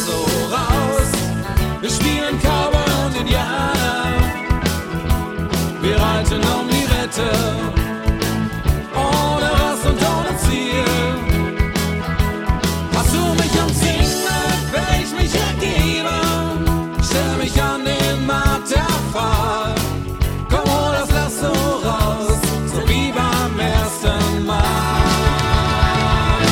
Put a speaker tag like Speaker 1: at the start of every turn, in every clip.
Speaker 1: Lasso raus. Wir spielen Cowboy und Indianer. Wir reiten um die Wette, ohne Rast und ohne Ziel. Hast du mich umzingelt, will ich mich ergeben. Stell mich an den Marterpfahl. Komm, hol das Lasso raus, so wie beim ersten Mal.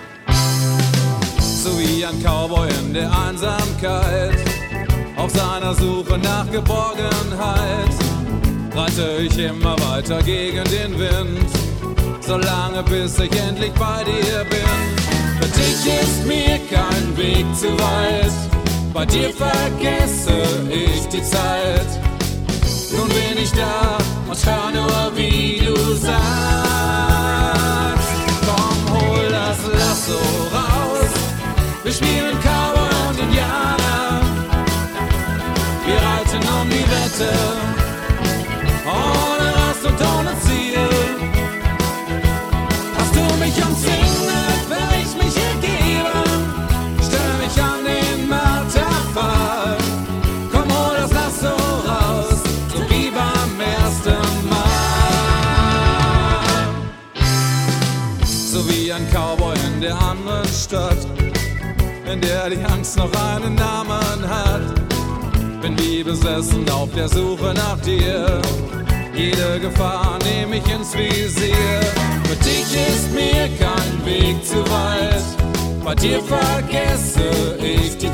Speaker 1: So wie ein Cowboy in der Einsamkeit, auf seiner Suche nach Geborgenheit, reite ich immer weiter gegen den Wind, solange bis ich endlich bei dir bin. Für dich ist mir kein Weg zu weit, bei dir vergesse ich die Zeit. Nun bin ich da und hör nur, wie du sagst. Komm, hol das Lasso raus, wir spielen Cowboy und Indianer. Wir reiten um die Wette, ohne Rast und ohne Ziel. Hast du mich umzingelt, will ich mich ergeben. Stell mich an den Marterpfahl. Komm, hol das Lasso raus, so wie beim ersten Mal. So wie ein Cowboy in der anderen Stadt, in der die Angst noch einen Namen hat. Bin wie besessen auf der Suche nach dir. Jede Gefahr nehme ich ins Visier. Für dich ist mir kein Weg zu weit, bei dir vergesse ich die